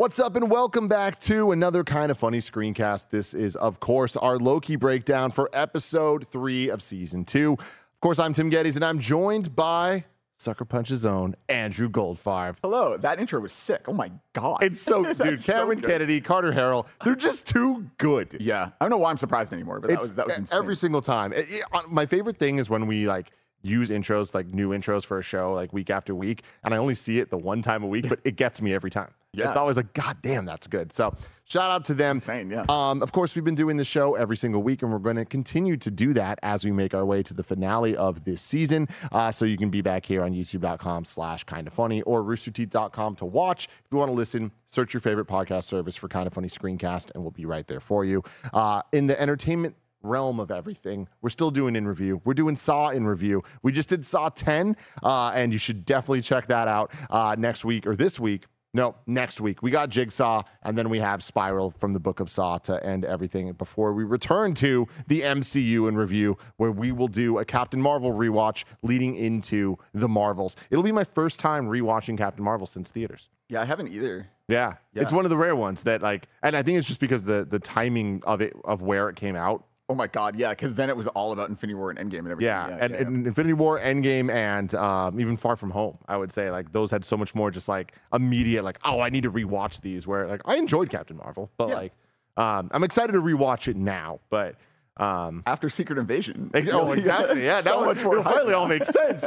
What's up, and welcome back to another Kind of Funny screencast. This is, of course, our Loki breakdown for episode 3 of season 2. Of course, I'm Tim Geddes, and I'm joined by Sucker Punch's own Andrew Goldfarb. Hello, that intro was sick. Oh my God. It's so, dude, Cameron Kennedy, Carter Harrell, they're just too good. Yeah, I don't know why I'm surprised anymore, but that was insane. Every single time. My favorite thing is when we use intros, like new intros for a show, like week after week, and I only see it the one time a week, but it gets me every time. Yeah. It's always like, God damn, that's good. So shout out to them. Insane, yeah. Of course, we've been doing the show every single week, and we're going to continue to do that as we make our way to the finale of this season. So you can be back here on youtube.com/kindafunny or roosterteeth.com to watch. If you want to listen, search your favorite podcast service for Kind of Funny Screencast, and we'll be right there for you. In the entertainment realm of everything, we're still doing in review. We're doing Saw in review. We just did Saw 10, and you should definitely check that out next week or this week. No, next week. We got Jigsaw, and then we have Spiral from the Book of Saw to end everything before we return to the MCU in review, where we will do a Captain Marvel rewatch leading into the Marvels. It'll be my first time rewatching Captain Marvel since theaters. Yeah, I haven't either. Yeah. It's one of the rare ones that and I think it's just because the timing of it, of where it came out. Oh my God, yeah, because then it was all about Infinity War and Endgame and everything. Yeah, and Infinity War, Endgame, and even Far From Home, I would say, those had so much more just immediate, I need to rewatch these, where I enjoyed Captain Marvel, but I'm excited to rewatch it now, but after Secret Invasion. Oh, exactly. Yeah, so much more. It finally all makes sense.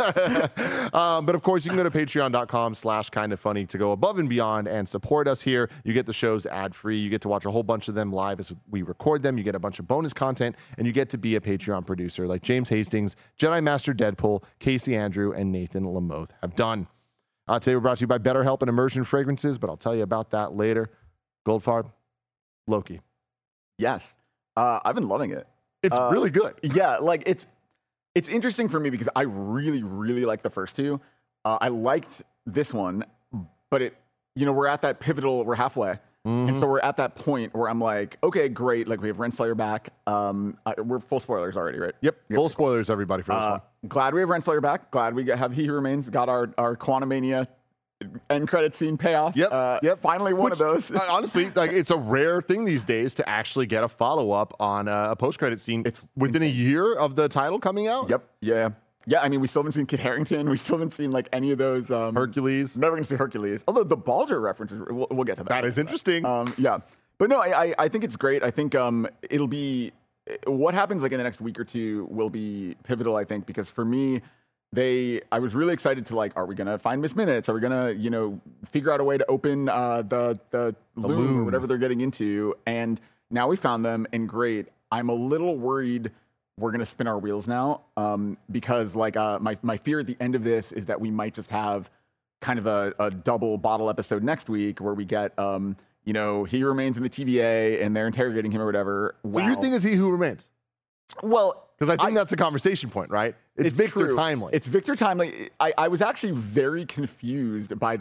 But of course, you can go to patreon.com/kindoffunny to go above and beyond and support us here. You get the shows ad free. You get to watch a whole bunch of them live as we record them. You get a bunch of bonus content, and you get to be a Patreon producer like James Hastings, Jedi Master Deadpool, Casey Andrew, and Nathan Lamoth have done. Today we're brought to you by BetterHelp and Immersion Fragrances, but I'll tell you about that later. Goldfarb, Loki. Yes. I've been loving it. It's really good. Yeah, it's interesting for me because I really, really like the first two. I liked this one, but we're at that pivotal, we're halfway. Mm-hmm. And so we're at that point where I'm like, okay, great. We have Renslayer back. We're full spoilers already, right? Yep. Full spoilers, everybody, for this one. Glad we have Renslayer back. Glad we have He Who Remains. Got our Quantumania end credit scene payoff. Yep. Finally one of those. Honestly, it's a rare thing these days to actually get a follow-up on a post-credit scene. It's within a year of the title coming out. Yep. Yeah. I mean, we still haven't seen Kit Harington. We still haven't seen any of those. Hercules. Never going to see Hercules. Although the Baldur references, we'll get to that. That is interesting. Yeah. But no, I think it's great. I think it'll be, what happens in the next week or two will be pivotal, I think, because for me, I was really excited to are we gonna find Miss Minutes? Are we gonna figure out a way to open the loom or whatever they're getting into? And now we found them, and great. I'm a little worried we're gonna spin our wheels now, because my fear at the end of this is that we might just have kind of a double bottle episode next week where we get He Remains in the TVA and they're interrogating him or whatever. So your thing is He Who Remains? Well, because I think that's a conversation point, right? It's Victor true. Timely. It's Victor Timely. I was actually very confused by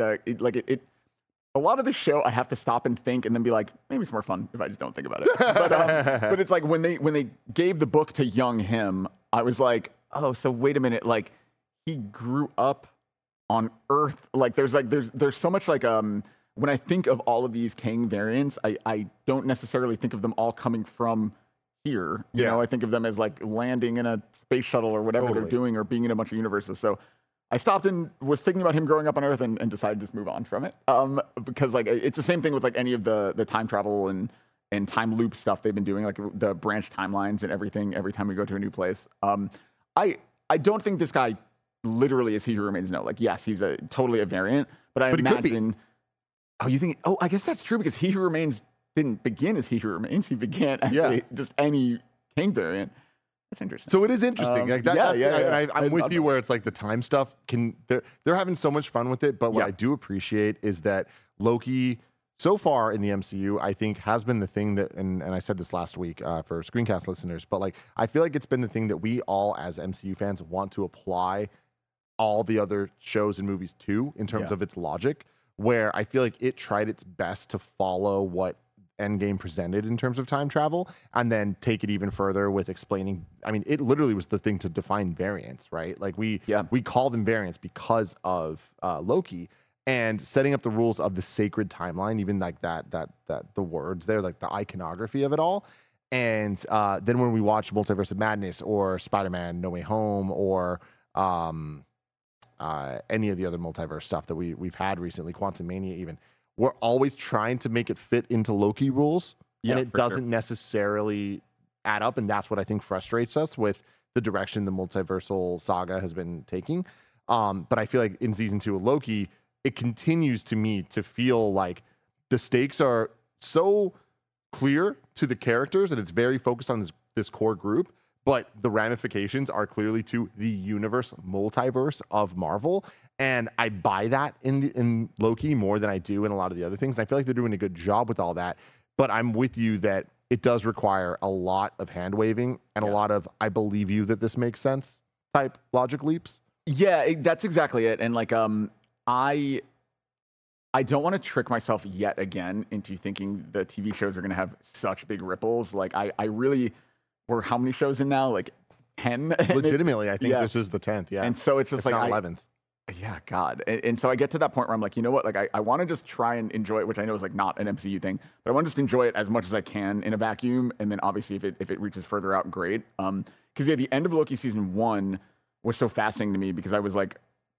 a lot of the show I have to stop and think and then be like, maybe it's more fun if I just don't think about it. But it's when they gave the book to young him, I was like, oh, so wait a minute, he grew up on Earth. There's so much when I think of all of these Kang variants, I don't necessarily think of them all coming from here. You know, I think of them as landing in a space shuttle or whatever they're doing, or being in a bunch of universes. So I stopped and was thinking about him growing up on Earth and decided to just move on from it. Because it's the same thing with any of the time travel and time loop stuff they've been doing, the branch timelines and everything every time we go to a new place. I don't think this guy literally is He Who Remains. No, yes, he's totally a variant, but I imagine. Oh, you think? Oh, I guess that's true, because He Who Remains didn't begin as He Who Remains. He began as just any Kang variant. That's interesting. So it is interesting. I'm with you where it's the time stuff they're having so much fun with it. But what I do appreciate is that Loki, so far in the MCU, I think has been the thing that, and I said this last week for screencast listeners, but I feel like it's been the thing that we all as MCU fans want to apply all the other shows and movies to, in terms of its logic, where I feel like it tried its best to follow what Endgame presented in terms of time travel, and then take it even further with explaining. I mean, it literally was the thing to define variants, right? We call them variants because of Loki. and setting up the rules of the sacred timeline, even like that the words there, like the iconography of it all. And then when we watch Multiverse of Madness or Spider-Man No Way Home or any of the other multiverse stuff that we've had recently, Quantum Mania even, we're always trying to make it fit into Loki rules, and it doesn't necessarily add up, and that's what I think frustrates us with the direction the multiversal saga has been taking. But I feel like in season 2 of Loki, it continues to me to feel like the stakes are so clear to the characters and it's very focused on this core group, but the ramifications are clearly to the multiverse of Marvel. And I buy that in Loki more than I do in a lot of the other things. And I feel like they're doing a good job with all that. But I'm with you that it does require a lot of hand waving and a lot of, I believe you that this makes sense type logic leaps. Yeah, that's exactly it. And like, I don't want to trick myself yet again into thinking the TV shows are going to have such big ripples. Like I really, we're how many shows in now? Like 10? Legitimately, I think this is the 10th. Yeah. And so it's just like 11th. Yeah, God. And so I get to that point where I'm like, you know what? Like I want to just try and enjoy it, which I know is like not an MCU thing, but I want to just enjoy it as much as I can in a vacuum. And then obviously if it reaches further out, great. Because the end of Loki season 1 was so fascinating to me because I was like,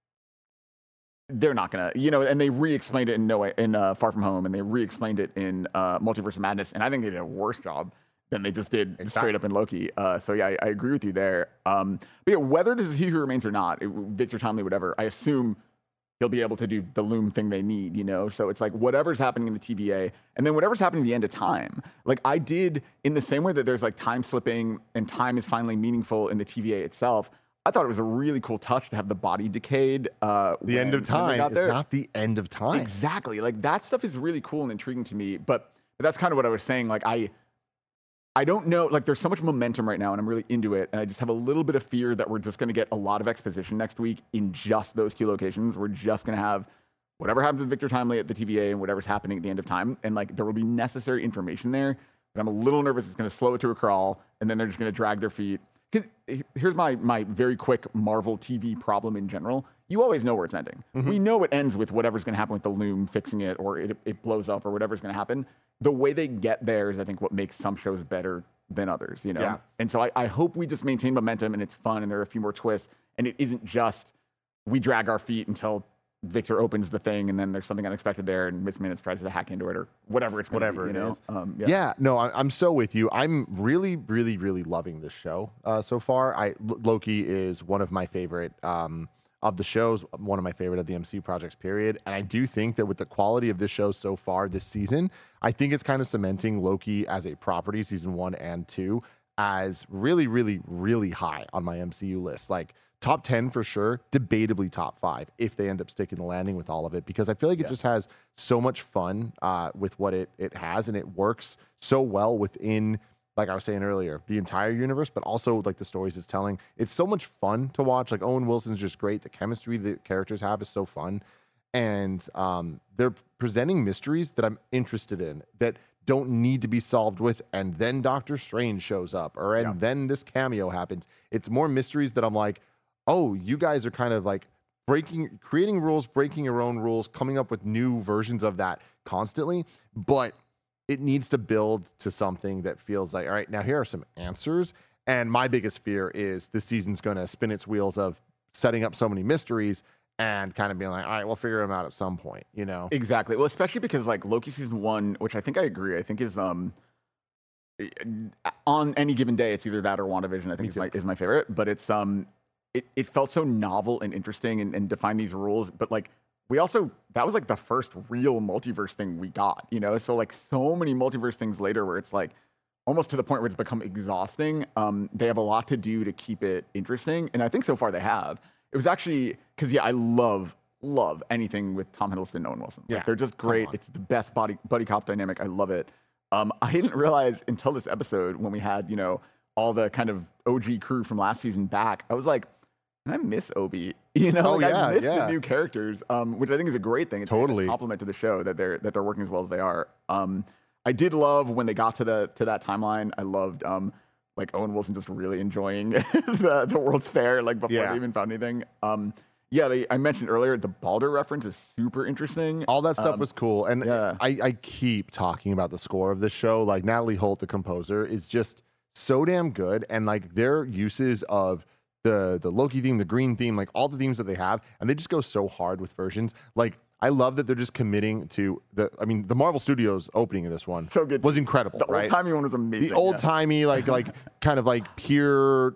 they're not gonna, and they re-explained it in Far From Home, and they re-explained it in Multiverse of Madness, and I think they did a worse job than they just did straight up in Loki. So yeah, I agree with you there. But yeah, whether this is He Who Remains or not, Victor Timely, whatever, I assume he'll be able to do the Loom thing they need, So it's like whatever's happening in the TVA, and then whatever's happening at the end of time. Like I did in the same way that there's like time slipping and time is finally meaningful in the TVA itself. I thought it was a really cool touch to have the body decayed. The end of time is not the end of time. Exactly. Like that stuff is really cool and intriguing to me. But that's kind of what I was saying. Like I don't know. Like there's so much momentum right now, and I'm really into it. And I just have a little bit of fear that we're just going to get a lot of exposition next week in just those 2 locations. We're just going to have whatever happens with Victor Timely at the TVA and whatever's happening at the end of time, and like there will be necessary information there. But I'm a little nervous it's going to slow it to a crawl, and then they're just going to drag their feet. Because here's my very quick Marvel TV problem in general. You always know where it's ending. Mm-hmm. We know it ends with whatever's going to happen with the Loom fixing it, or it blows up, or whatever's going to happen. The way they get there is, I think, what makes some shows better than others, Yeah. And so I hope we just maintain momentum, and it's fun, and there are a few more twists, and it isn't just we drag our feet until Victor opens the thing, and then there's something unexpected there, and Miss Minutes tries to hack into it, or whatever it's going to be, you know? No, I'm so with you. I'm really, really, really loving this show so far. Loki is one of my favorite of the shows, one of my favorite of the MCU projects, period. And I do think that with the quality of this show so far this season, I think it's kind of cementing Loki as a property, season 1 and 2, as really, really, really high on my MCU list. Like, top 10 for sure, debatably top 5 if they end up sticking the landing with all of it, because I feel like it just has so much fun with what it has, and it works so well within, like I was saying earlier, the entire universe, but also like the stories it's telling. It's so much fun to watch. Like Owen Wilson's just great. The chemistry the characters have is so fun. And they're presenting mysteries that I'm interested in that don't need to be solved with, and then Doctor Strange shows up, and then this cameo happens. It's more mysteries that I'm like, oh, you guys are kind of like creating rules, breaking your own rules, coming up with new versions of that constantly. But it needs to build to something that feels like, all right, now here are some answers. And my biggest fear is this season's going to spin its wheels of setting up so many mysteries and kind of being like, all right, we'll figure them out at some point, Exactly. Well, especially because like Loki season 1, which I think I agree, I think is on any given day, it's either that or WandaVision, I think is my favorite. But it's it felt so novel and interesting and defined these rules. But like that was like the first real multiverse thing we got, So like so many multiverse things later where it's like almost to the point where it's become exhausting. They have a lot to do to keep it interesting. And I think so far they have. It was actually, because I love anything with Tom Hiddleston and Owen Wilson. Like, they're just great. It's the best buddy cop dynamic. I love it. I didn't realize until this episode when we had, all the kind of OG crew from last season back, I was like, I miss Obi, I miss the new characters, which I think is a great thing. It's a compliment to the show that they're working as well as they are. I did love when they got to that timeline. I loved like Owen Wilson just really enjoying the World's Fair, like before they even found anything. Yeah, I mentioned earlier the Baldur reference is super interesting. All that stuff was cool. And yeah. I keep talking about the score of this show. Like Natalie Holt, the composer, is just so damn good. And like their uses of the Loki theme, the green theme, like all the themes that they have, and they just go so hard with versions. Like I love that they're just committing to the Marvel Studios opening of this one so good. was incredible. The right? old timey one was amazing. The old timey, like kind of like pure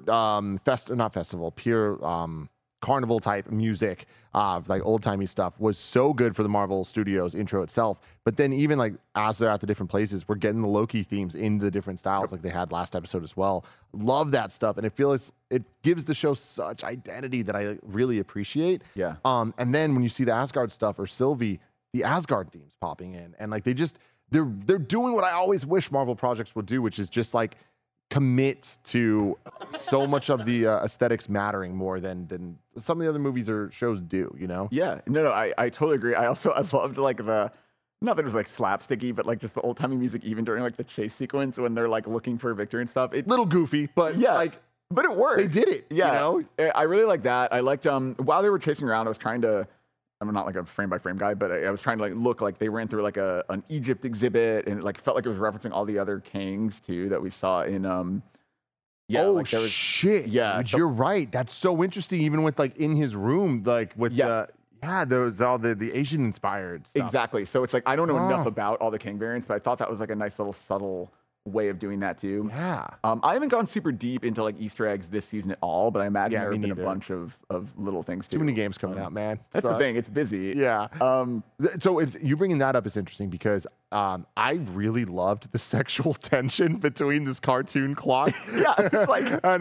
carnival type music, like old timey stuff was so good for the Marvel Studios intro itself. But then even like as they're at the different places, we're getting the Loki themes in the different styles like they had last episode as well. Love that stuff. And it gives the show such identity that I really appreciate. Yeah. And then when you see the Asgard stuff or Sylvie, the Asgard themes popping in and like they're doing what I always wish Marvel projects would do, which is just like commit to so much of the aesthetics mattering more than some of the other movies or shows do, you know? Yeah, no, I totally agree. I loved like not that it was like slapsticky, but like just the old timey music, even during like the chase sequence when they're like looking for Victor and stuff. Little goofy, but yeah, like, but it worked. They did it. Yeah, you know? I really like that. I liked while they were chasing around, I was trying to. I'm not like a frame by frame guy, but I was trying to like look like they ran through like an Egypt exhibit, and it like felt like it was referencing all the other kings too that we saw in yeah. Oh like shit! Yeah, dude, you're right. That's so interesting. Even with like in his room, like with those all the Asian inspired stuff. Exactly. So it's like I don't know enough about all the king variants, but I thought that was like a nice little subtle way of doing that too. Yeah. I haven't gone super deep into like Easter eggs this season at all, but I imagine there have been a bunch of little things too. Too many games coming out, man. That's the thing. It's busy. Yeah. So you bringing that up is interesting because I really loved the sexual tension between this cartoon clock, like and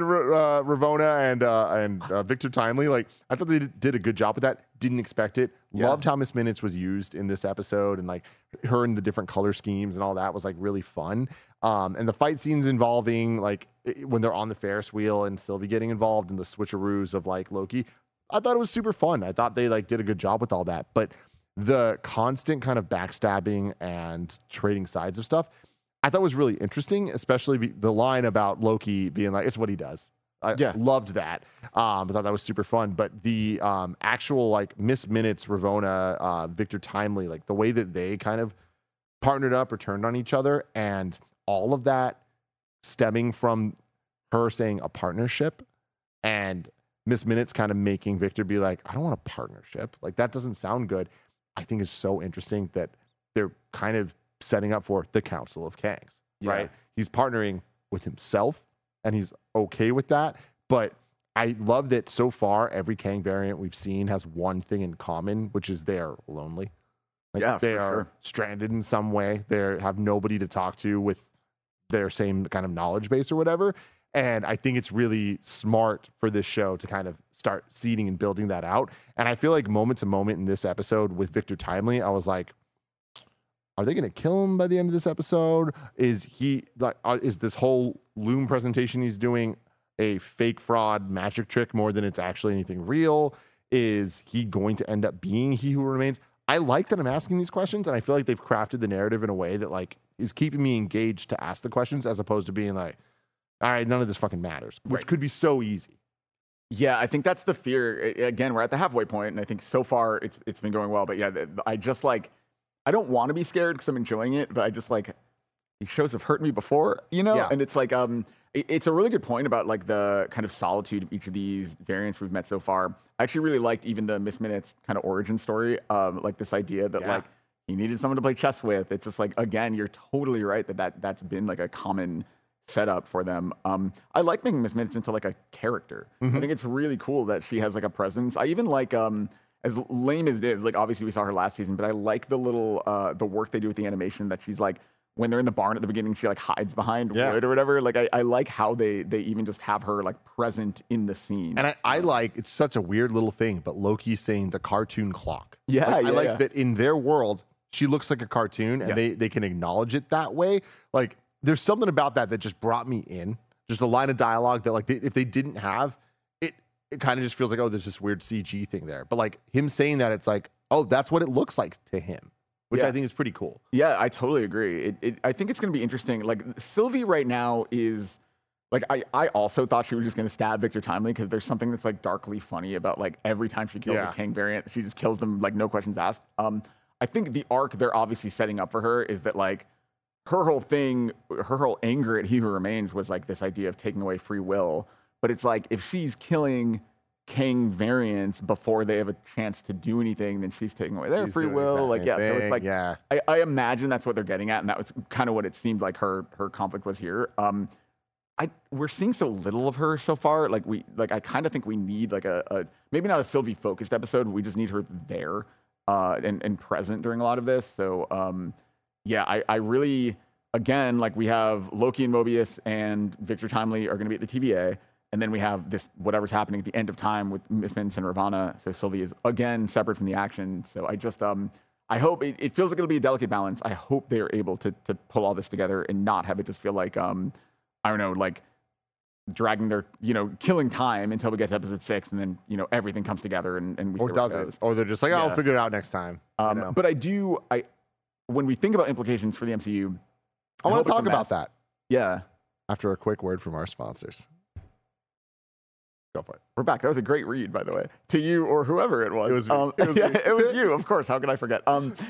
Ravonna and Victor Timely. Like I thought they did a good job with that. Didn't expect it. Loved how Miss Minutes was used in this episode, and like her and the different color schemes and all that was like really fun. And the fight scenes involving like when they're on the Ferris wheel and Sylvie getting involved in the switcheroos of like Loki, I thought it was super fun. I thought they like did a good job with all that. But the constant kind of backstabbing and trading sides of stuff, I thought was really interesting, especially the line about Loki being like, it's what he does. I loved that. I thought that was super fun. But the actual like Miss Minutes, Ravonna, Victor Timely, like the way that they kind of partnered up or turned on each other, and all of that stemming from her saying a partnership and Miss Minutes kind of making Victor be like, I don't want a partnership. Like that doesn't sound good. I think is so interesting that they're kind of setting up for the Council of Kangs, right? He's partnering with himself and he's okay with that. But I love that so far, every Kang variant we've seen has one thing in common, which is they're lonely. Like they are stranded in some way. They have nobody to talk to with their same kind of knowledge base or whatever. And I think it's really smart for this show to kind of start seeding and building that out. And I feel like moment to moment in this episode with Victor Timely, I was like, are they going to kill him by the end of this episode? Is he like, is this whole loom presentation he's doing a fake fraud magic trick more than it's actually anything real? Is he going to end up being He Who Remains? I like that I'm asking these questions, and I feel like they've crafted the narrative in a way that like is keeping me engaged to ask the questions as opposed to being like, all right, none of this fucking matters, which could be so easy. Yeah, I think that's the fear. Again, we're at the halfway point, and I think so far it's been going well. But yeah, I just like, I don't want to be scared because I'm enjoying it, but I just like, these shows have hurt me before, you know? Yeah. And it's like, it's a really good point about like the kind of solitude of each of these variants we've met so far. I actually really liked even the Miss Minutes kind of origin story, like this idea that like he needed someone to play chess with. It's just like, again, you're totally right that's been like a common setup for them. I like making Miss Minutes into like a character. I think it's really cool that she has like a presence. I even like as lame as it is, like obviously we saw her last season, but I like the little the work they do with the animation that she's like, when they're in the barn at the beginning, she like hides behind wood or whatever. Like I like how they even just have her like present in the scene. And I like, it's such a weird little thing, but Loki's saying the cartoon clock. Yeah, like, I like that in their world, she looks like a cartoon and they can acknowledge it that way. Like there's something about that just brought me in. Just a line of dialogue that like if they didn't have it, it kind of just feels like, oh, there's this weird CG thing there. But like him saying that, it's like, oh, that's what it looks like to him, which I think is pretty cool. Yeah, I totally agree. I think it's going to be interesting. Like Sylvie right now is like I also thought she was just gonna stab Victor Timely because there's something that's like darkly funny about like every time she kills a Kang variant, she just kills them like no questions asked. I think the arc they're obviously setting up for her is that like her whole thing, her whole anger at He Who Remains was like this idea of taking away free will. But it's like if she's killing Kang variants before they have a chance to do anything, then she's taking away their free will. Like, yeah, so it's like, I imagine that's what they're getting at, and that was kind of what it seemed like her conflict was here. We're seeing so little of her so far. I kind of think we need like a maybe not a Sylvie focused episode. We just need her there and present during a lot of this. So I really, again, like we have Loki and Mobius and Victor Timely are going to be at the TVA. And then we have this, whatever's happening at the end of time with Miss Minutes and Ravonna. So Sylvie is, again, separate from the action. So I just, I hope, it feels like it'll be a delicate balance. I hope they're able to pull all this together and not have it just feel like, I don't know, like dragging their, killing time until we get to episode 6 and then, everything comes together and we see where it goes. Or they're just like, I'll figure it out next time. But when we think about implications for the MCU, I want to talk about that. Yeah. After a quick word from our sponsors. Go for it. We're back. That was a great read, by the way, to you or whoever it was. It was you. Of course. How could I forget?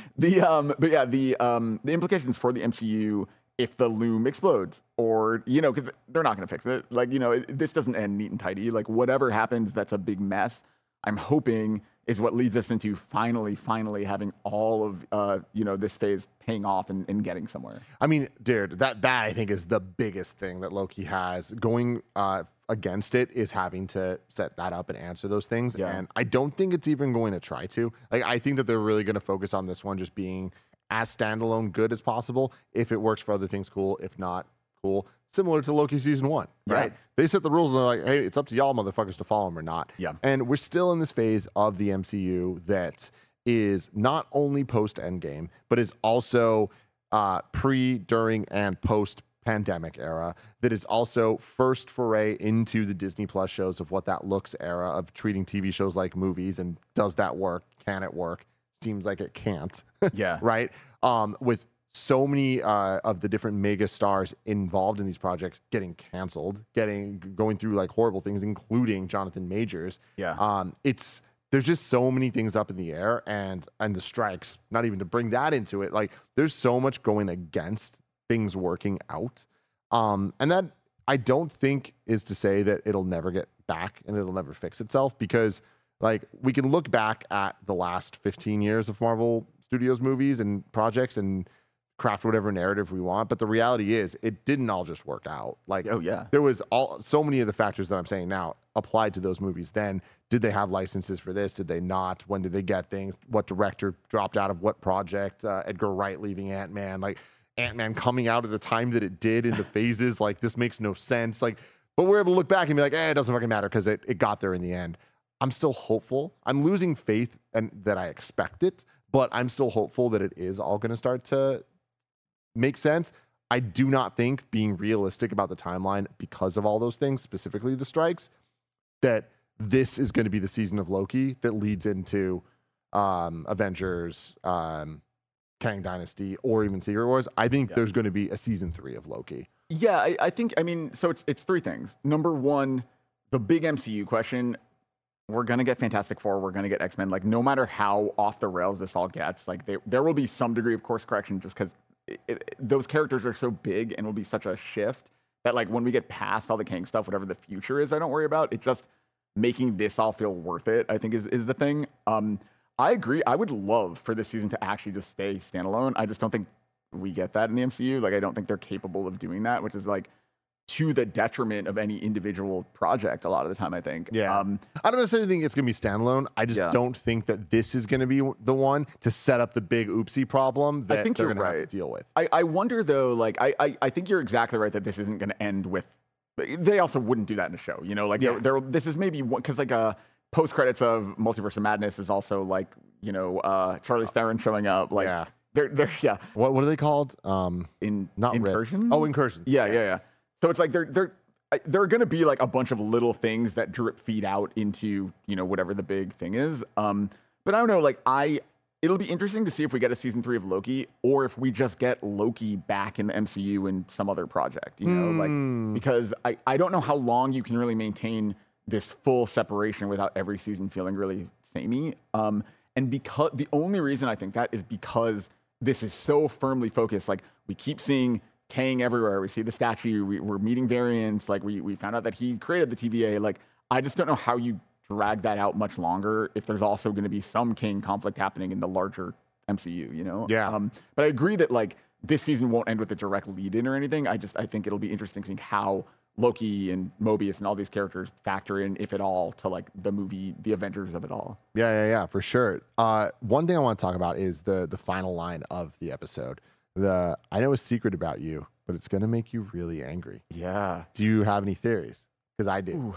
The implications for the MCU if the loom explodes, or because they're not going to fix it. Like this doesn't end neat and tidy. Like whatever happens, that's a big mess. I'm hoping is what leads us into finally having all of this phase paying off and getting somewhere. I mean, dude, that I think is the biggest thing that Loki has going against it, is having to set that up and answer those things. Yeah. And I don't think it's even going to try to. Like, I think that they're really going to focus on this one just being as standalone good as possible. If it works for other things, cool. If not, cool. Similar to Loki season 1, right? Yeah. They set the rules and they're like, hey, it's up to y'all motherfuckers to follow them or not. Yeah. And we're still in this phase of the MCU that is not only post Endgame, but is also pre, during, and post pandemic era, that is also first foray into the Disney Plus shows of what that looks era of treating TV shows like movies. And does that work? Can it work? Seems like it can't. Yeah. Right. With so many of the different mega stars involved in these projects getting canceled, going through like horrible things, including Jonathan Majors. Yeah. There's just so many things up in the air, and the strikes, not even to bring that into it. Like, there's so much going against things working out. And that I don't think is to say that it'll never get back and it'll never fix itself, because like we can look back at the last 15 years of Marvel Studios movies and projects and craft whatever narrative we want, but the reality is it didn't all just work out. Like, oh yeah, there was so many of the factors that I'm saying now applied to those movies then. Did they have licenses for this? Did they not? When did they get things? What director dropped out of what project? Edgar Wright leaving Ant-Man, like Ant-Man coming out at the time that it did in the phases, like this makes no sense. Like, but we're able to look back and be like, it doesn't fucking matter because it got there in the end. I'm still hopeful. I'm losing faith and that I expect it, but I'm still hopeful that it is all going to start to make sense. I do not think, being realistic about the timeline because of all those things, specifically the strikes, that this is going to be the season of Loki that leads into Avengers, Kang Dynasty, or even Secret Wars. I think there's going to be a season 3 of Loki. Yeah, I think, so it's 3 things. Number 1, the big MCU question. We're going to get Fantastic Four. We're going to get X-Men. Like, no matter how off the rails this all gets, like there will be some degree of course correction just because those characters are so big and will be such a shift that, like, when we get past all the Kang stuff, whatever the future is, I don't worry about. It's just making this all feel worth it, I think, is the thing. I agree. I would love for this season to actually just stay standalone. I just don't think we get that in the MCU. Like, I don't think they're capable of doing that, which is, like, to the detriment of any individual project a lot of the time, I think. Yeah. I don't necessarily think it's going to be standalone. I just don't think that this is going to be the one to set up the big oopsie problem that they're going to have to deal with. I wonder, though, like, I think you're exactly right that this isn't going to end with... They also wouldn't do that in a show, Like, this is maybe... Because, like, post-credits of Multiverse of Madness is also, like, Charlize Theron showing up. Like, they're What are they called? Incursions? Oh, Incursions. Yeah. So it's like there are going to be like a bunch of little things that drip feed out into whatever the big thing is. But I don't know. Like it'll be interesting to see if we get a season 3 of Loki, or if we just get Loki back in the MCU in some other project, you know, like, because I don't know how long you can really maintain this full separation without every season feeling really samey. And because the only reason I think that is because this is so firmly focused. Like, we keep seeing Kang everywhere. We see the statue. We're meeting variants. Like, we found out that he created the TVA. Like, I just don't know how you drag that out much longer if there's also going to be some Kang conflict happening in the larger MCU, you know? Yeah. But I agree that, like, this season won't end with a direct lead in or anything. I think it'll be interesting seeing how Loki and Mobius and all these characters factor in, if at all, to like the movie, the Avengers of it all. Yeah, for sure. One thing I want to talk about is the final line of the episode. I know a secret about you, but it's gonna make you really angry. Yeah. Do you have any theories? Because I do.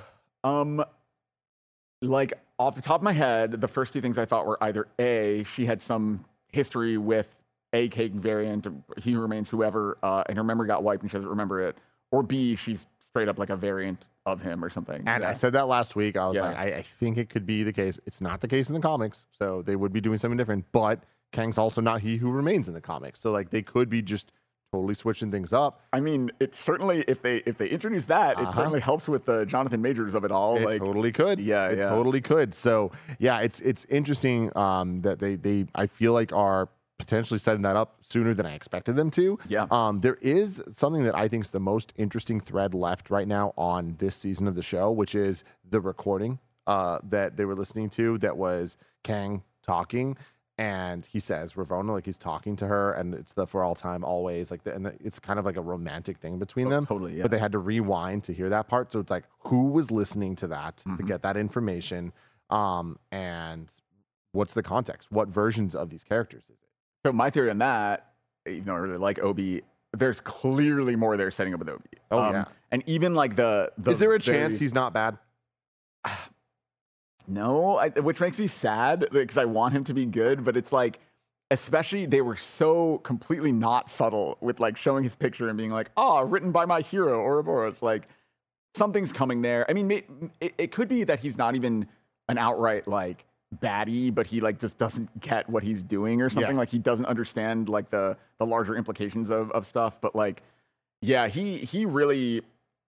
Like, off the top of my head, the first two things I thought were either A, she had some history with a Kang variant, He Who Remains, whoever, and her memory got wiped and she doesn't remember it, or B, she's straight up like a variant of him or something. And I said that last week. I was like, I think it could be the case. It's not the case in the comics, so they would be doing something different. But Kang's also not He Who Remains in the comics, so like they could be just totally switching things up. I mean, it certainly, if they introduce that, it certainly helps with the Jonathan Majors of it all. It totally could. Yeah, it totally could. So yeah, it's interesting that they I feel like are potentially setting that up sooner than I expected them to. Yeah. There is something that I think is the most interesting thread left right now on this season of the show, which is the recording that they were listening to that was Kang talking. And he says Ravonna, like he's talking to her, and it's the for all time, always, like it's kind of like a romantic thing between them. Totally, yeah. But they had to rewind to hear that part. So it's like, who was listening to that to get that information? And what's the context? What versions of these characters is it? So my theory on that, even though I really like Obi, there's clearly more they're setting up with Obi. Oh, yeah. And even like the is there a chance he's not bad? No, which makes me sad because I want him to be good, but it's like, especially they were so completely not subtle with like showing his picture and being like, written by my hero, Ouroboros. Like, something's coming there. I mean, it could be that he's not even an outright like baddie, but he like just doesn't get what he's doing or something. Like, he doesn't understand like the larger implications of stuff. But like, yeah, he really,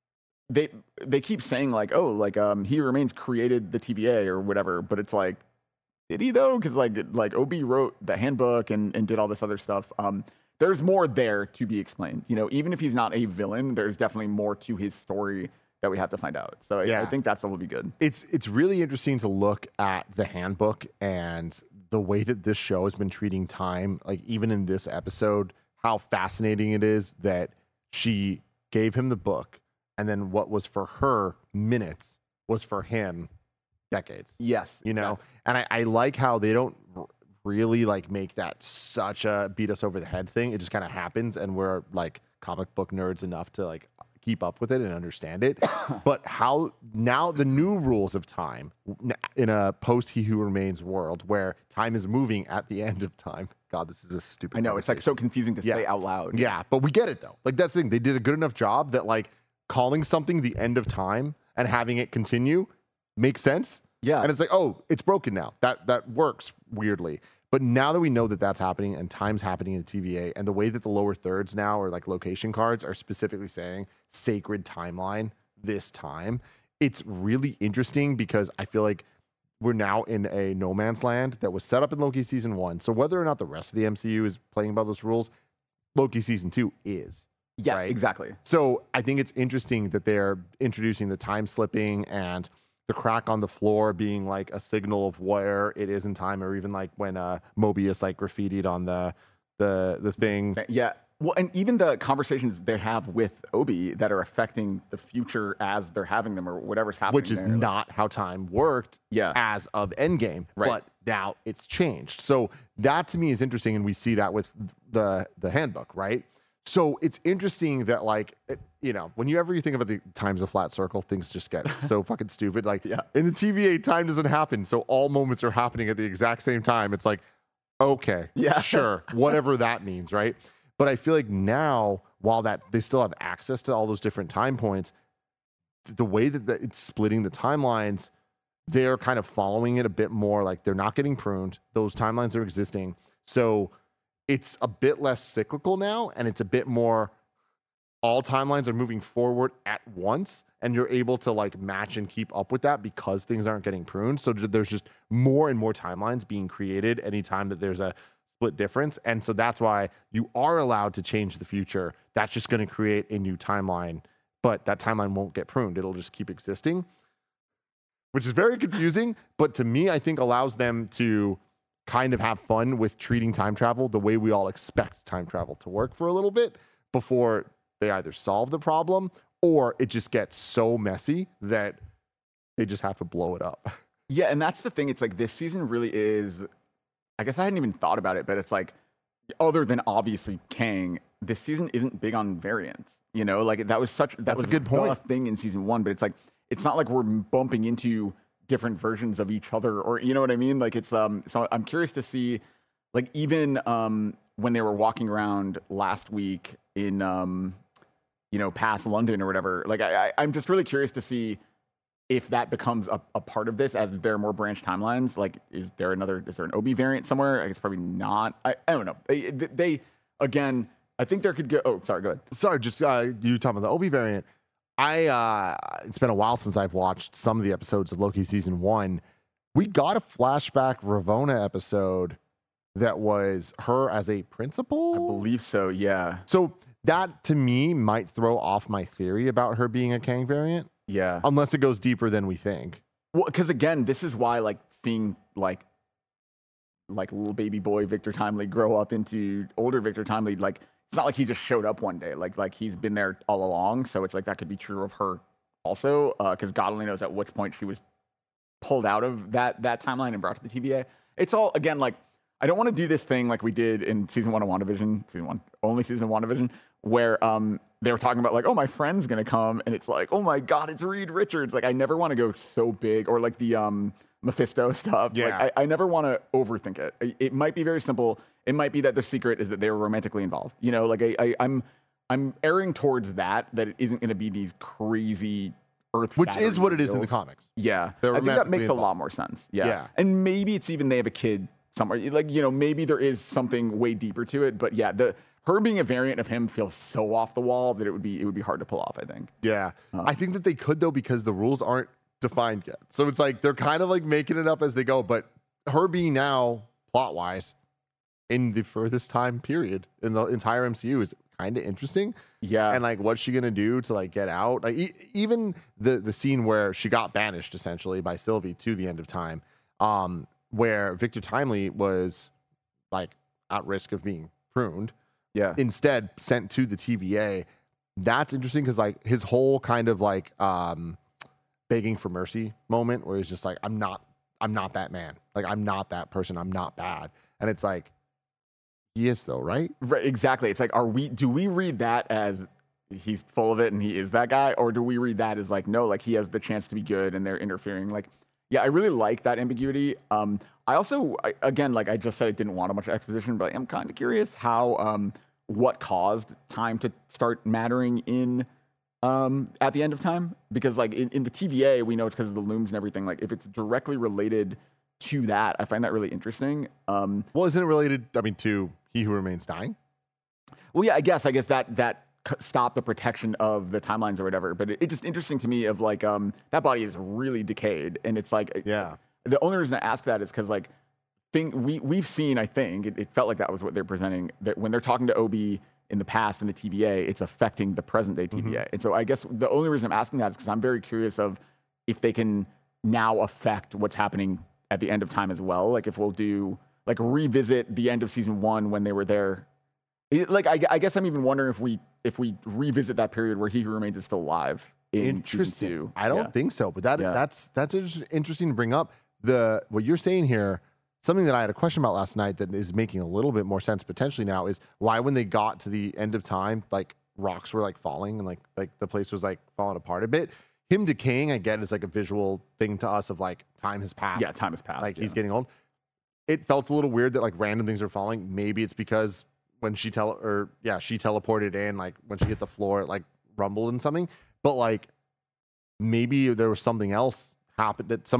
they keep saying like, He Remains created the TVA or whatever, but it's like, did he though? Because like Obi wrote the handbook and did all this other stuff. There's more there to be explained. You know, even if he's not a villain, there's definitely more to his story that we have to find out. So I think that's what will be good. It's really interesting to look at the handbook and the way that this show has been treating time. Like, even in this episode, how fascinating it is that she gave him the book, and then what was for her minutes was for him decades. Yes. You know? And I like how they don't really like make that such a beat us over the head thing. It just kind of happens, and we're like comic book nerds enough to like keep up with it and understand it. But how now the new rules of time in a post He Who Remains world where time is moving at the end of time. God, this is a stupid. I know, it's like so confusing to say out loud. Yeah, but we get it though. Like, that's the thing. They did a good enough job that like calling something the end of time and having it continue makes sense. Yeah. And it's like, oh, it's broken now. That works weirdly. But now that we know that that's happening and time's happening in the TVA, and the way that the lower thirds now are like location cards are specifically saying sacred timeline this time, it's really interesting because I feel like we're now in a no man's land that was set up in Loki season 1. So whether or not the rest of the MCU is playing by those rules, Loki season 2 is. Yeah, right? exactly. So I think it's interesting that they're introducing the time slipping and the crack on the floor being like a signal of where it is in time, or even like when Mobius like graffitied on the thing. Yeah. Well, and even the conversations they have with Obi that are affecting the future as they're having them, or whatever's happening, which is not how time worked as of Endgame, right. But now it's changed. So that to me is interesting, and we see that with the handbook, right? So it's interesting that, like, you know, whenever you think about the time's a flat circle, things just get so fucking stupid. Like, in the TVA, time doesn't happen. So all moments are happening at the exact same time. It's like, okay, sure, whatever that means, right? But I feel like now, while that they still have access to all those different time points, the way that it's splitting the timelines, they're kind of following it a bit more. Like they're not getting pruned. Those timelines are existing. So it's a bit less cyclical now, and it's a bit more all timelines are moving forward at once, and you're able to like match and keep up with that because things aren't getting pruned. So there's just more and more timelines being created anytime that there's a split difference. And so that's why you are allowed to change the future. That's just going to create a new timeline, but that timeline won't get pruned. It'll just keep existing, which is very confusing. But to me, I think allows them to kind of have fun with treating time travel the way we all expect time travel to work for a little bit before they either solve the problem or it just gets so messy that they just have to blow it up. Yeah, and that's the thing. It's like this season really is, I guess I hadn't even thought about it, but it's like, other than obviously Kang, this season isn't big on variants. You know, like that was a good point thing in season 1, but it's like, it's not like we're bumping into different versions of each other, or you know what I mean? Like it's so I'm curious to see, like even when they were walking around last week in past London or whatever, like I'm just really curious to see if that becomes a part of this as there are more branch timelines. Like is there an OB variant somewhere? I guess probably not. I don't know. They again, I think there could go. Oh, sorry, go ahead. Sorry, just you talking about the OB variant. It's been a while since I've watched some of the episodes of Loki season 1. We got a flashback Ravonna episode that was her as a principal. I believe so, yeah. So that to me might throw off my theory about her being a Kang variant. Yeah. Unless it goes deeper than we think. Well, because again, this is why like seeing like little baby boy Victor Timely grow up into older Victor Timely, like it's not like he just showed up one day. Like he's been there all along. So it's like that could be true of her also, because God only knows at which point she was pulled out of that timeline and brought to the TVA. It's all again like I don't want to do this thing like we did in season 1 of WandaVision, only season of WandaVision, where they were talking about like, oh, my friend's gonna come, and it's like, oh my God, it's Reed Richards. Like I never want to go so big, or like the Mephisto stuff. Yeah. Like, I never want to overthink it. It might be very simple. It might be that the secret is that they were romantically involved. You know, like I'm erring towards that it isn't going to be these crazy earth. Which is what it is in the comics. Yeah. I think that makes a lot more sense. Yeah. And maybe it's even they have a kid somewhere. Like, you know, maybe there is something way deeper to it. But yeah, her being a variant of him feels so off the wall that it would be hard to pull off, I think. Yeah. I think that they could though, because the rules aren't defined yet. So it's like they're kind of like making it up as they go. But her being now plot wise in the furthest time period in the entire MCU is kind of interesting. Yeah. And like what's she gonna do to like get out? Like even the scene where she got banished essentially by Sylvie to the end of time, where Victor Timely was like at risk of being pruned, instead sent to the TVA. That's interesting because like his whole kind of like begging for mercy moment where he's just like, I'm not that man. Like I'm not that person. I'm not bad. And it's like, he is though, right? Right, exactly. It's like, do we read that as he's full of it and he is that guy? Or do we read that as like, no, like he has the chance to be good and they're interfering? Like, yeah, I really like that ambiguity. I also, again, like I just said, I didn't want a bunch of exposition, but I'm kind of curious how, what caused time to start mattering in, at the end of time? Because like in the TVA, we know it's because of the looms and everything. Like if it's directly related to that, I find that really interesting. Well, isn't it related, I mean, to He Who Remains Dying? Well, yeah, I guess that stopped the protection of the timelines or whatever. But it's just interesting to me of like, that body is really decayed. And it's like, yeah. The only reason I ask that is because like, we've seen, I think, it felt like that was what they're presenting, that when they're talking to OB in the past in the TVA, it's affecting the present day TVA. Mm-hmm. And so I guess the only reason I'm asking that is because I'm very curious of if they can now affect what's happening at the end of time as well. Like if we'll do like revisit the end of season 1 when they were there. I guess I'm even wondering if we revisit that period where He Who Remains is still alive. Interesting. I don't think so, but that's interesting to bring up. What you're saying here, something that I had a question about last night that is making a little bit more sense potentially now is why when they got to the end of time, like rocks were like falling and like the place was like falling apart a bit. Him decaying, I get, is like a visual thing to us of like time has passed. Yeah, time has passed. Like he's getting old. It felt a little weird that like random things are falling. Maybe it's because when she teleported in, like when she hit the floor, it like rumbled and something. But like maybe there was something else happened that somebody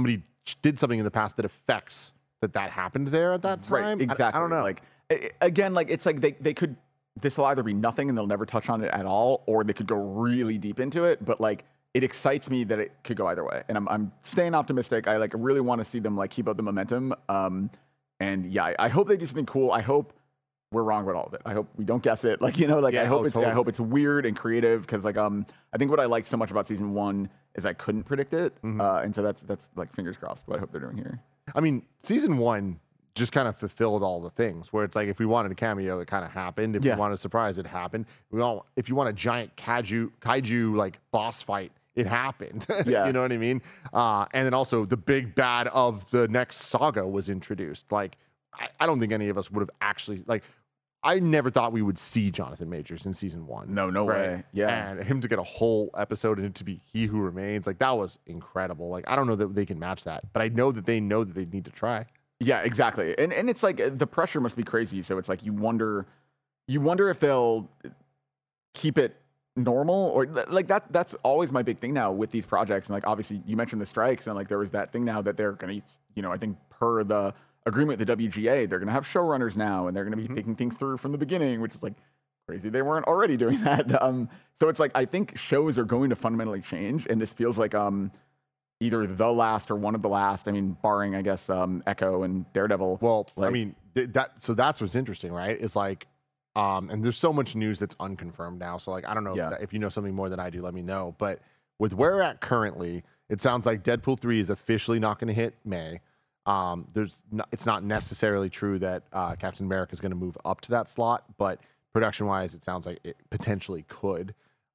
did something in the past that affects that happened there at that time. Right, exactly. I don't know. Like again, like it's like they could. This will either be nothing and they'll never touch on it at all, or they could go really deep into it. But like, it excites me that it could go either way, and I'm staying optimistic. I like really want to see them like keep up the momentum. And yeah, I hope they do something cool. I hope we're wrong about all of it. I hope we don't guess it. Like, you know, like I hope it's weird and creative, because like I think what I liked so much about season 1 is I couldn't predict it, and so that's like fingers crossed what I hope they're doing here. I mean, season 1 just kind of fulfilled all the things where it's like, if we wanted a cameo, it kind of happened. If we wanted a surprise, it happened. If you want a giant kaiju like boss fight, it happened. Yeah. You know what I mean? And then also the big bad of the next saga was introduced. Like, I don't think any of us would have actually, like, I never thought we would see Jonathan Majors in season 1. No way. Yeah. And him to get a whole episode and it to be He Who Remains, like, that was incredible. Like, I don't know that they can match that, but I know that they need to try. Yeah, exactly. And it's like the pressure must be crazy. So it's like you wonder if they'll keep it normal, or like that's always my big thing now with these projects. And like, obviously you mentioned the strikes, and like there was that thing now that they're going to, you know, I think per the agreement with the WGA, they're going to have showrunners now, and they're going to be taking things through from the beginning, which is like crazy. They weren't already doing that. So it's like, I think shows are going to fundamentally change, and this feels like either the last or one of the last. I mean, barring, I guess, Echo and Daredevil. Well, like, I mean, so that's what's interesting, right? It's like, and there's so much news that's unconfirmed now. So like, I don't know if you know something more than I do, let me know. But with where we're at currently, it sounds like Deadpool 3 is officially not going to hit May. It's not necessarily true that Captain America is going to move up to that slot, but production-wise, it sounds like it potentially could.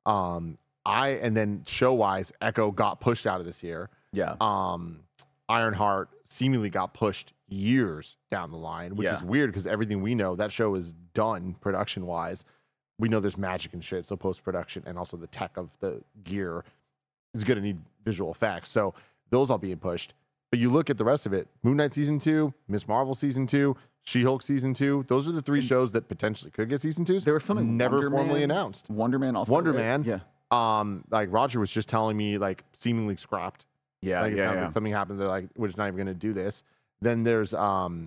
And then show-wise, Echo got pushed out of this year. Yeah. Ironheart seemingly got pushed years down the line, which is weird because everything we know, that show is done production-wise. We know there's magic and shit, so post-production and also the tech of the gear is going to need visual effects. So those all being pushed. But you look at the rest of it, Moon Knight Season 2, Ms. Marvel Season 2, She-Hulk Season 2. Those are the 3 shows that potentially could get Season 2s. They were filming never formally announced. Wonder Man also. Wonder right? Man. Yeah. Like Roger was just telling me, like, seemingly scrapped. Yeah, like, like something happened. They're like, we're just not even going to do this. Then there's the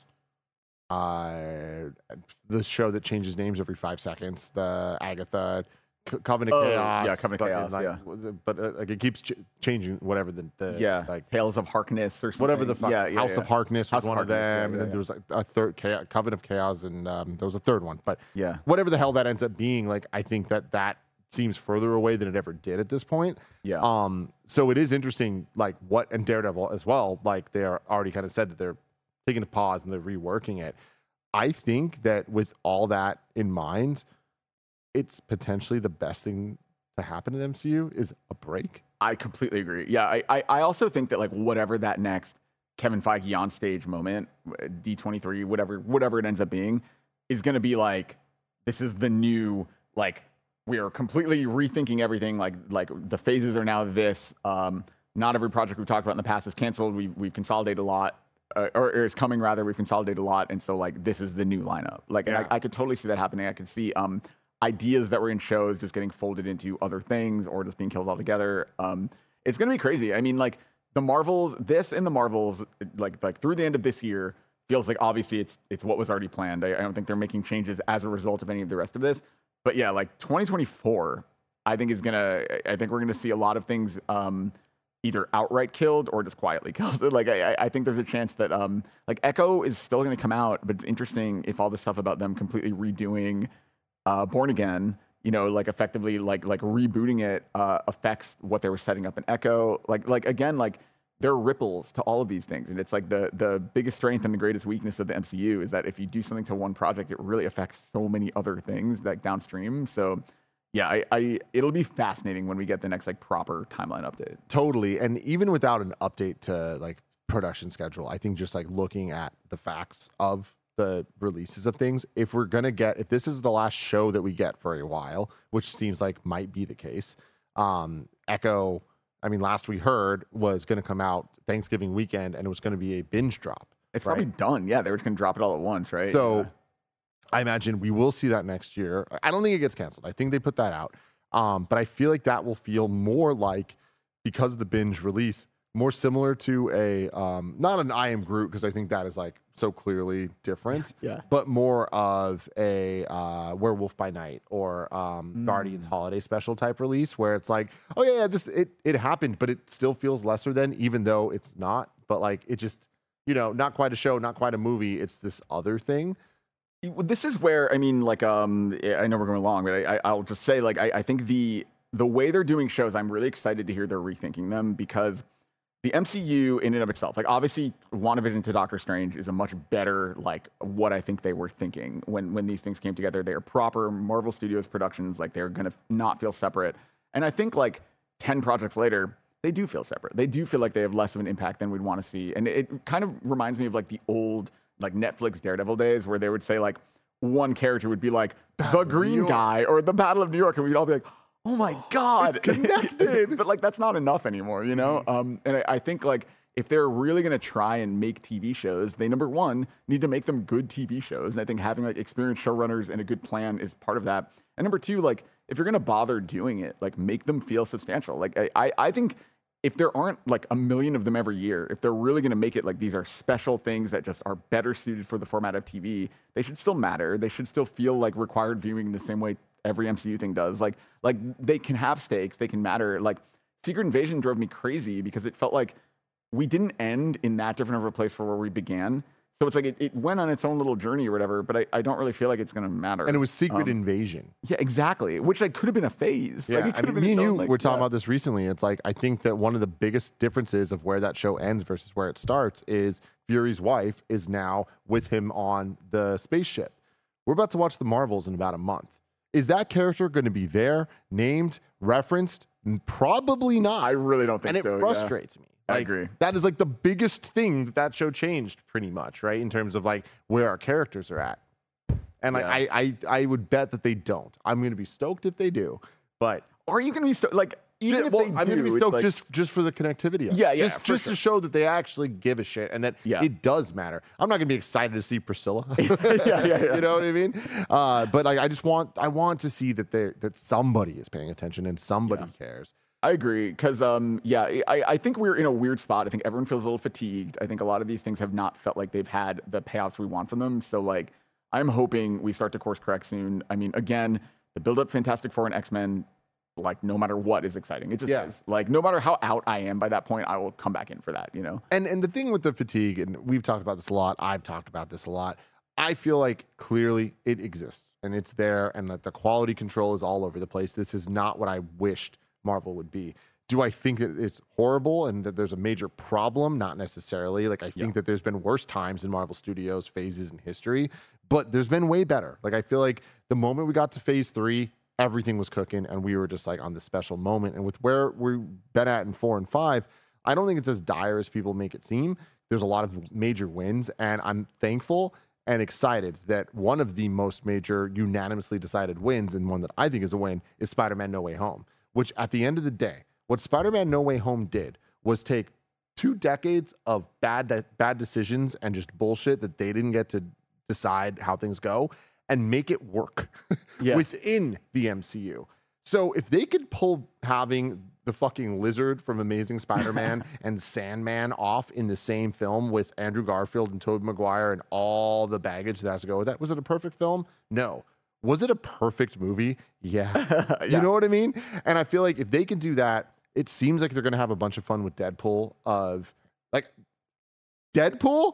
show that changes names every 5 seconds, the Agatha Covenant Chaos. Yeah, Covenant Chaos. Like, but like it keeps changing. Whatever the like Tales of Harkness or something. Whatever the fuck. House of Harkness was one of them, and then there was like a third Covenant of Chaos, and there was a third one. But whatever the hell that ends up being, like I think that seems further away than it ever did at this point. Yeah. So it is interesting, like and Daredevil as well. Like they are already kind of said that they're taking a pause and they're reworking it. I think that with all that in mind, it's potentially the best thing to happen to the MCU is a break. I completely agree. Yeah, I also think that like whatever that next Kevin Feige on stage moment, D23, whatever it ends up being, is going to be like, this is the new, like, we are completely rethinking everything. Like the phases are now this. Not every project we've talked about in the past is canceled. We've consolidated a lot, or is coming rather. We've consolidated a lot, and so like this is the new lineup. Like, and I could totally see that happening. I could see ideas that were in shows just getting folded into other things or just being killed altogether. It's gonna be crazy. I mean, like the Marvels, like through the end of this year feels like obviously it's what was already planned. I don't think they're making changes as a result of any of the rest of this. But yeah, like 2024, I think we're gonna see a lot of things either outright killed or just quietly killed. Like I think there's a chance that like Echo is still gonna come out, but it's interesting if all the stuff about them completely redoing Born Again, you know, like effectively like rebooting it affects what they were setting up in Echo. Like again, like there are ripples to all of these things, and it's like the biggest strength and the greatest weakness of the MCU is that if you do something to one project, it really affects so many other things like downstream. So yeah, it'll be fascinating when we get the next like proper timeline update. Totally. And even without an update to like production schedule, I think just like looking at the facts of the releases of things, if this is the last show that we get for a while, which seems like might be the case, Echo, I mean, last we heard was going to come out Thanksgiving weekend, and it was going to be a binge drop. It's probably done. Yeah, they were just going to drop it all at once, right? So I imagine we will see that next year. I don't think it gets canceled. I think they put that out. But I feel like that will feel more like, because of the binge release, more similar to a not an I Am Groot, because I think that is like so clearly different. Yeah. But more of a Werewolf by Night or Guardians Holiday Special type release, where it's like, oh yeah, this it happened, but it still feels lesser than, even though it's not. But like it just, not quite a show, not quite a movie. It's this other thing. This is where, I mean, like, I know we're going long, but I'll just say, like, I think the way they're doing shows, I'm really excited to hear they're rethinking them, because the MCU in and of itself, like, obviously WandaVision to Doctor Strange is a much better, like, what I think they were thinking when these things came together. They are proper Marvel Studios productions. Like, they're going to not feel separate. And I think, like, 10 projects later, they do feel separate. They do feel like they have less of an impact than we'd want to see. And it kind of reminds me of, like, the old, like, Netflix Daredevil days, where they would say, like, one character would be like the Green Guy or the Battle of New York, and we'd all be like, oh my God, it's connected. But like, that's not enough anymore, And I think, like, if they're really going to try and make TV shows, they, number one, need to make them good TV shows. And I think having, like, experienced showrunners and a good plan is part of that. And number two, like, if you're going to bother doing it, like, make them feel substantial. Like, I think if there aren't like a million of them every year, if they're really going to make it like these are special things that just are better suited for the format of TV, they should still matter. They should still feel like required viewing the same way every MCU thing does. Like they can have stakes, they can matter. Like, Secret Invasion drove me crazy because it felt like we didn't end in that different of a place from where we began. So it's like it went on its own little journey or whatever, but I don't really feel like it's going to matter. And it was Secret Invasion. Yeah, exactly. Which, like, could have been a phase. Yeah, like, I mean, me and you were talking about this recently. It's like, I think that one of the biggest differences of where that show ends versus where it starts is Fury's wife is now with him on the spaceship. We're about to watch The Marvels in about a month. Is that character going to be there, named, referenced? Probably not. I really don't think so. And it frustrates me. I agree. That is like the biggest thing that show changed, pretty much, right? In terms of like where our characters are at. And I would bet that they don't. I'm going to be stoked if they do. But are you going to be stoked? Like, even if they do, I'm going to be stoked like, just for the connectivity of it. Yeah, just sure. to show that they actually give a shit and that it does matter. I'm not going to be excited to see Priscilla. yeah. You know what I mean? But like, I want to see that somebody is paying attention and somebody cares. I agree, because I think we're in a weird spot. I think everyone feels a little fatigued. I think a lot of these things have not felt like they've had the payoffs we want from them. So, like, I'm hoping we start to course correct soon. I mean, again, the build up Fantastic Four and X-Men, like, no matter what, is exciting. It just is. Like, no matter how out I am by that point, I will come back in for that, And the thing with the fatigue, and we've talked about this a lot, I've talked about this a lot, I feel like clearly it exists and it's there, and that the quality control is all over the place. This is not what I wished Marvel would be. Do I think that it's horrible and that there's a major problem? Not necessarily. Like, I think that there's been worse times in Marvel Studios phases in history, but there's been way better. Like, I feel like the moment we got to phase 3, everything was cooking and we were just like on this special moment. And with where we've been at in 4 and 5, I don't think it's as dire as people make it seem. There's a lot of major wins, and I'm thankful and excited that one of the most major unanimously decided wins, and one that I think is a win, is Spider-Man No Way Home. Which, at the end of the day, what Spider-Man No Way Home did was take 2 decades of bad decisions and just bullshit that they didn't get to decide how things go and make it work within the MCU. So if they could pull having the fucking Lizard from Amazing Spider-Man and Sandman off in the same film with Andrew Garfield and Tobey Maguire and all the baggage that has to go with that, was it a perfect film? No. Was it a perfect movie? Yeah. You know what I mean? And I feel like if they can do that, it seems like they're going to have a bunch of fun with Deadpool. Like, Deadpool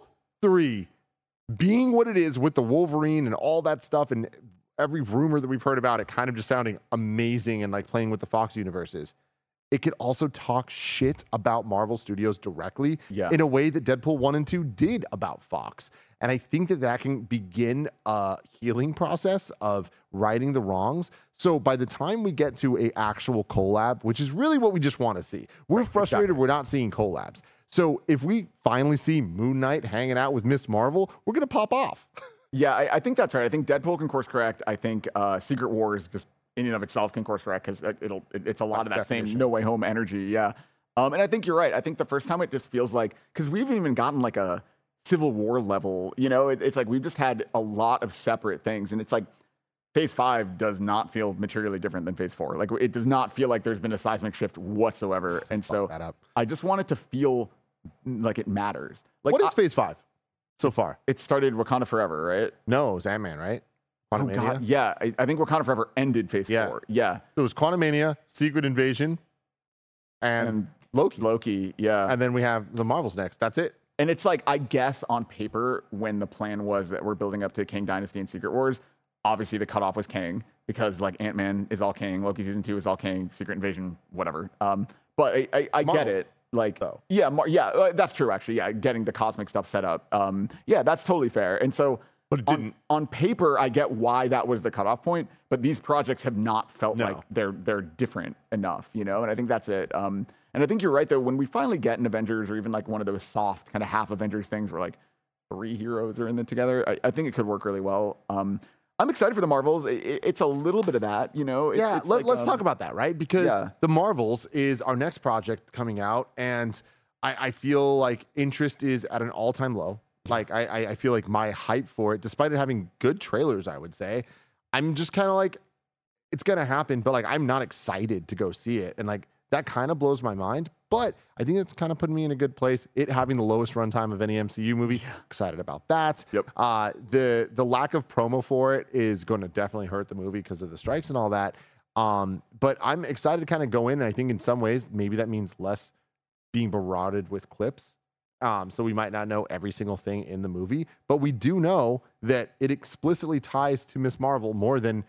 3 being what it is with the Wolverine and all that stuff, and every rumor that we've heard about it kind of just sounding amazing and like playing with the Fox universes. It could also talk shit about Marvel Studios directly in a way that Deadpool 1 and 2 did about Fox. And I think that can begin a healing process of righting the wrongs. So by the time we get to a actual collab, which is really what we just want to see, we're frustrated we're not seeing collabs. So if we finally see Moon Knight hanging out with Miss Marvel, we're going to pop off. Yeah, I think that's right. I think Deadpool can course correct. I think Secret Wars just in and of itself can course correct, because it's a lot of that same No Way Home energy. Yeah. And I think you're right. I think the first time it just feels like, because we haven't even gotten like a Civil War level, it's like we've just had a lot of separate things. And it's like, Phase 5 does not feel materially different than Phase 4. Like, it does not feel like there's been a seismic shift whatsoever. And so that up. I just want it to feel like it matters. Like, What is Phase 5 so far? It started Wakanda Forever, right? No, it was Ant-Man, right? Oh, God. Yeah. I think Wakanda Forever ended Phase 4. Yeah. So it was Quantumania, Secret Invasion, and Loki. Loki, yeah. And then we have the Marvels next. That's it. And it's like, I guess on paper, when the plan was that we're building up to Kang Dynasty and Secret Wars, obviously the cutoff was Kang, because like Ant-Man is all Kang, Loki season 2 is all Kang, Secret Invasion, whatever. But I get it. Like, yeah, that's true actually. Yeah, getting the cosmic stuff set up. Yeah, that's totally fair. And so, but it didn't. On paper, I get why that was the cutoff point, but these projects have not felt like they're different enough, you know. And I think that's it. And I think you're right though. When we finally get an Avengers, or even like one of those soft kind of half Avengers things, where like 3 heroes are in it together, I think it could work really well. I'm excited for the Marvels. It's a little bit of that, you know. Let's talk about that, right? Because the Marvels is our next project coming out, and I feel like interest is at an all-time low. Like I feel like my hype for it, despite it having good trailers, I would say, I'm just kind of like, it's gonna happen, but like I'm not excited to go see it, and like that kind of blows my mind. But I think it's kind of putting me in a good place. It having the lowest runtime of any MCU movie, excited about that. Yep. The lack of promo for it is going to definitely hurt the movie because of the strikes and all that. But I'm excited to kind of go in, and I think in some ways maybe that means less being barraged with clips. So we might not know every single thing in the movie, but we do know that it explicitly ties to Ms. Marvel more than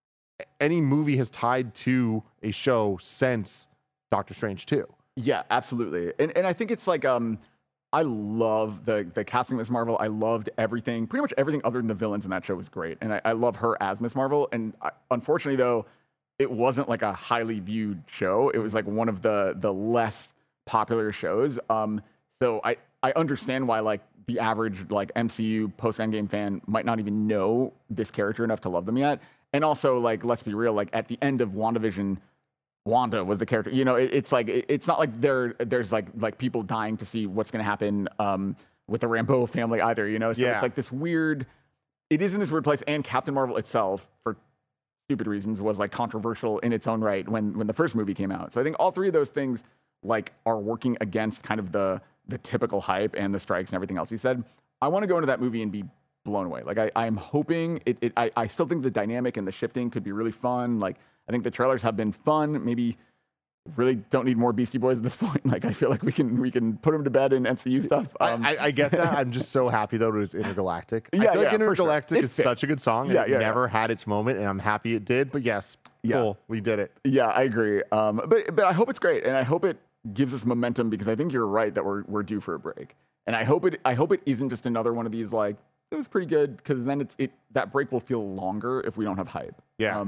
any movie has tied to a show since Doctor Strange 2. Yeah, absolutely. And I think it's like, I love the casting of Ms. Marvel. I loved everything. Pretty much everything other than the villains in that show was great. And I love her as Ms. Marvel. And unfortunately, though, it wasn't like a highly viewed show. It was like one of the less popular shows. So I understand why like the average like MCU post-Endgame fan might not even know this character enough to love them yet. And also, like, let's be real, like at the end of WandaVision, Wanda was the character. You know, it's like it's not like there's like people dying to see what's going to happen with the Rambeau family either. You know, so it's like this weird. It is in this weird place, and Captain Marvel itself, for stupid reasons, was like controversial in its own right when the first movie came out. So I think all three of those things like are working against kind of the typical hype and the strikes and everything else you said. I want to go into that movie and be blown away. Like I'm hoping I still think the dynamic and the shifting could be really fun. Like I think the trailers have been fun. Maybe really don't need more Beastie Boys at this point. Like I feel like we can put them to bed in MCU stuff. I get that. I'm just so happy though it was Intergalactic. Yeah, I feel like Intergalactic sure. is such a good song. It never had its moment, and I'm happy it did. But yes, cool, we did it. Yeah, I agree. But I hope it's great, and I hope it gives us momentum, because I think you're right that we're due for a break. And I hope it isn't just another one of these like it was pretty good, because then that break will feel longer if we don't have hype. Yeah.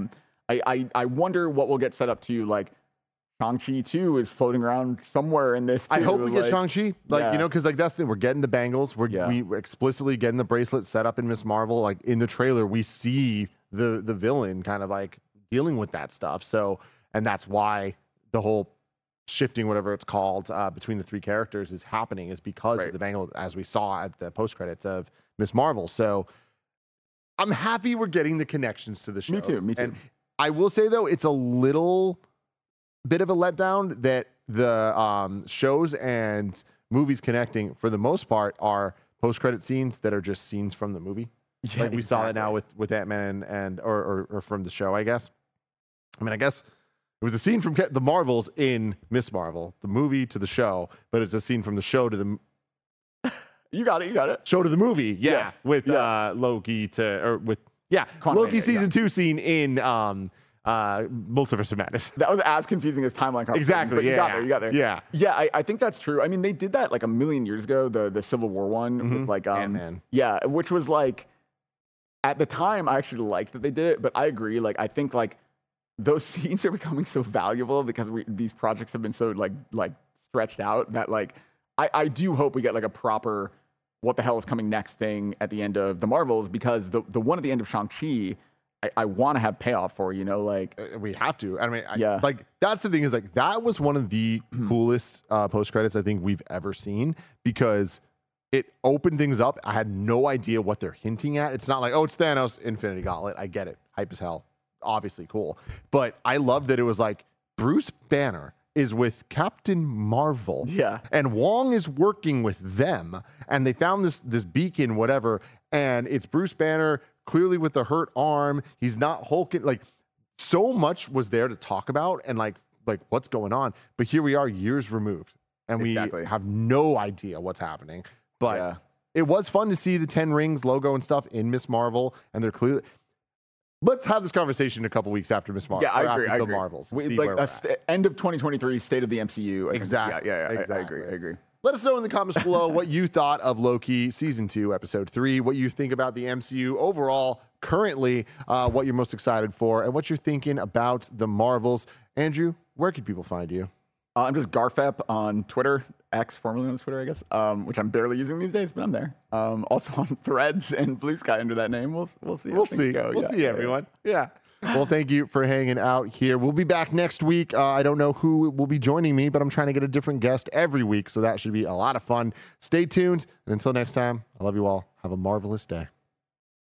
I wonder what we'll get set up to, like Shang-Chi 2 is floating around somewhere in this too. I hope we get Shang-Chi, you know, because like that's the thing, we're getting the bangles, we're explicitly getting the bracelet set up in Ms. Marvel. Like in the trailer, we see the villain kind of like dealing with that stuff. So, and that's why the whole shifting, whatever it's called, between the three characters is happening, is because of the bangle, as we saw at the post credits of Ms. Marvel. So I'm happy we're getting the connections to the shows. Me too. And I will say though, it's a little bit of a letdown that the shows and movies connecting for the most part are post-credit scenes that are just scenes from the movie. Yeah, like we saw that now with Ant-Man and or from the show, I guess. I mean, I guess it was a scene from the Marvels in Ms. Marvel, the movie to the show, but it's a scene from the show to the You got it. Show to the movie, with Loki Loki season 2 scene in Multiverse of Madness. That was as confusing as timeline. Exactly. You got there. Yeah. I think that's true. I mean, they did that like a million years ago. The Civil War one with like Ant-Man. Yeah, which was like at the time I actually liked that they did it, but I agree. Like I think like those scenes are becoming so valuable because these projects have been so like stretched out that like I do hope we get like a proper what the hell is coming next thing at the end of the Marvels, because the one at the end of Shang-Chi, I want to have payoff for, you know, like we have to. I mean, like that's the thing, is like that was one of the coolest post credits I think we've ever seen, because it opened things up. I had no idea what they're hinting at. It's not like, oh, it's Thanos, Infinity Gauntlet. I get it. Hype as hell. Obviously cool. But I love that it was like Bruce Banner is with Captain Marvel. Yeah. And Wong is working with them. And they found this beacon, whatever. And it's Bruce Banner clearly with the hurt arm. He's not hulking. Like, so much was there to talk about and like what's going on. But here we are years removed. And we have no idea what's happening. But it was fun to see the 10 Rings logo and stuff in Miss Marvel, and they're clearly. Let's have this conversation a couple weeks after Miss Marvel. Yeah, I agree. The Marvels. End of 2023, state of the MCU. Exactly. I agree. Let us know in the comments below what you thought of Loki Season 2, Episode 3, what you think about the MCU overall, currently, what you're most excited for, and what you're thinking about the Marvels. Andrew, where can people find you? I'm just Garfep on Twitter, X, formerly on Twitter, I guess, which I'm barely using these days, but I'm there. Also on Threads and Blue Sky under that name. We'll see. We'll see, everyone. Yeah. Well, thank you for hanging out here. We'll be back next week. I don't know who will be joining me, but I'm trying to get a different guest every week, so that should be a lot of fun. Stay tuned, and until next time, I love you all. Have a marvelous day.